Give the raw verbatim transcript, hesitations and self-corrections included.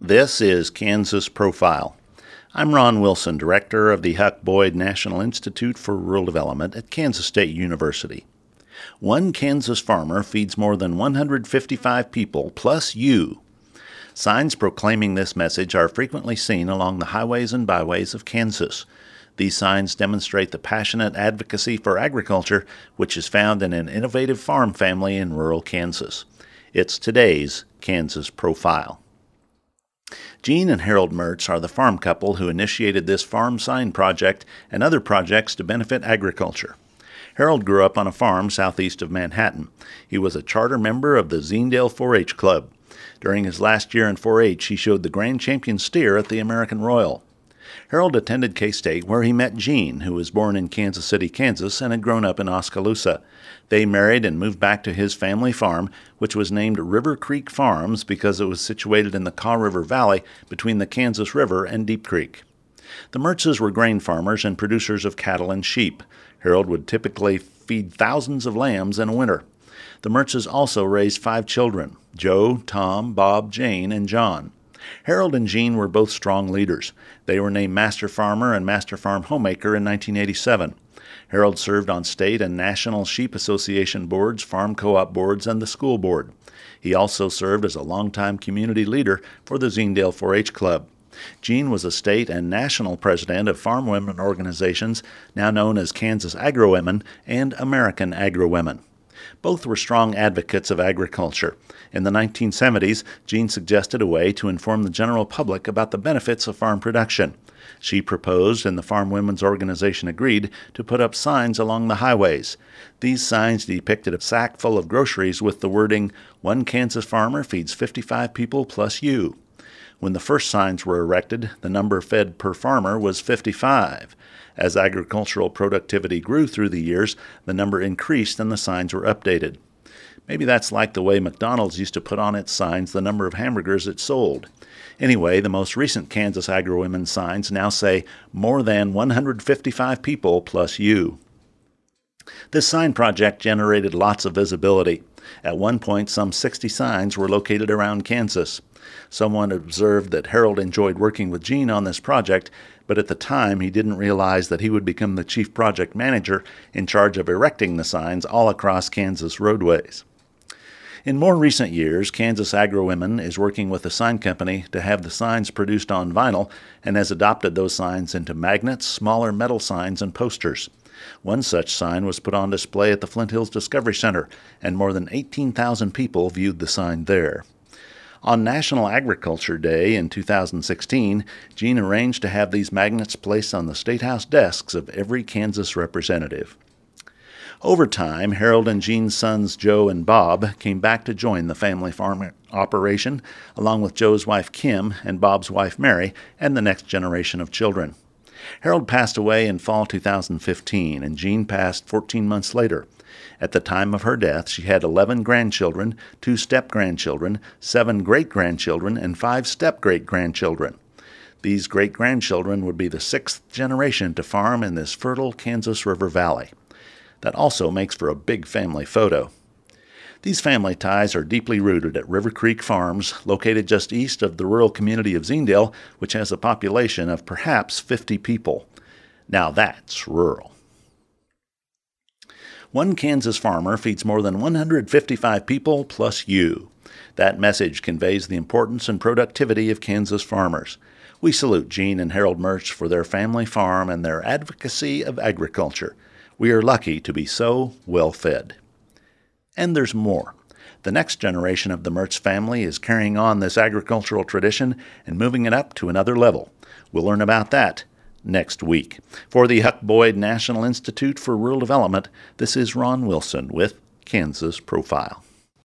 This is Kansas Profile. I'm Ron Wilson, director of the Huck Boyd National Institute for Rural Development at Kansas State University. One Kansas farmer feeds more than one hundred fifty-five people, plus you. Signs proclaiming this message are frequently seen along the highways and byways of Kansas. These signs demonstrate the passionate advocacy for agriculture, which is found in an innovative farm family in rural Kansas. It's today's Kansas Profile. Gene and Harold Mertz are the farm couple who initiated this farm sign project and other projects to benefit agriculture. Harold grew up on a farm southeast of Manhattan. He was a charter member of the Zeendael four H Club. During his last year in four H, he showed the grand champion steer at the American Royal. Harold attended K-State, where he met Gene, who was born in Kansas City, Kansas, and had grown up in Oskaloosa. They married and moved back to his family farm, which was named River Creek Farms because it was situated in the Kaw River Valley between the Kansas River and Deep Creek. The Mertzes were grain farmers and producers of cattle and sheep. Harold would typically feed thousands of lambs in a winter. The Mertzes also raised five children: Joe, Tom, Bob, Jane, and John. Harold and Gene were both strong leaders. They were named Master Farmer and Master Farm Homemaker in nineteen eighty-seven. Harold served on state and national sheep association boards, farm co-op boards, and the school board. He also served as a longtime community leader for the Zeendael four H Club. Gene was a state and national president of farm women organizations, now known as Kansas Agro-Women and American Agro-Women. Both were strong advocates of agriculture. In the nineteen seventies, Gene suggested a way to inform the general public about the benefits of farm production. She proposed, and the Farm Women's Organization agreed, to put up signs along the highways. These signs depicted a sack full of groceries with the wording, "One Kansas farmer feeds fifty-five people plus you." When the first signs were erected, the number fed per farmer was fifty-five. As agricultural productivity grew through the years, the number increased and the signs were updated. Maybe that's like the way McDonald's used to put on its signs the number of hamburgers it sold. Anyway, the most recent Kansas Agro-Women signs now say, "More than one hundred fifty-five people plus you." This sign project generated lots of visibility. At one point, some sixty signs were located around Kansas. Someone observed that Harold enjoyed working with Gene on this project, but at the time he didn't realize that he would become the chief project manager in charge of erecting the signs all across Kansas roadways. In more recent years, Kansas Agro-Women is working with a sign company to have the signs produced on vinyl and has adopted those signs into magnets, smaller metal signs, and posters. One such sign was put on display at the Flint Hills Discovery Center, and more than eighteen thousand people viewed the sign there. On National Agriculture Day in two thousand sixteen, Gene arranged to have these magnets placed on the State House desks of every Kansas representative. Over time, Harold and Gene's sons Joe and Bob came back to join the family farm operation, along with Joe's wife Kim and Bob's wife Mary and the next generation of children. Harold passed away in fall two thousand fifteen, and Gene passed fourteen months later. At the time of her death, she had eleven grandchildren, two step-grandchildren, seven great-grandchildren, and five step-great-grandchildren. These great-grandchildren would be the sixth generation to farm in this fertile Kansas River Valley. That also makes for a big family photo. These family ties are deeply rooted at River Creek Farms, located just east of the rural community of Zeendael, which has a population of perhaps fifty people. Now that's rural. One Kansas farmer feeds more than one hundred fifty-five people plus you. That message conveys the importance and productivity of Kansas farmers. We salute Gene and Harold Mertz for their family farm and their advocacy of agriculture. We are lucky to be so well fed. And there's more. The next generation of the Mertz family is carrying on this agricultural tradition and moving it up to another level. We'll learn about that next week. For the Huck Boyd National Institute for Rural Development, this is Ron Wilson with Kansas Profile.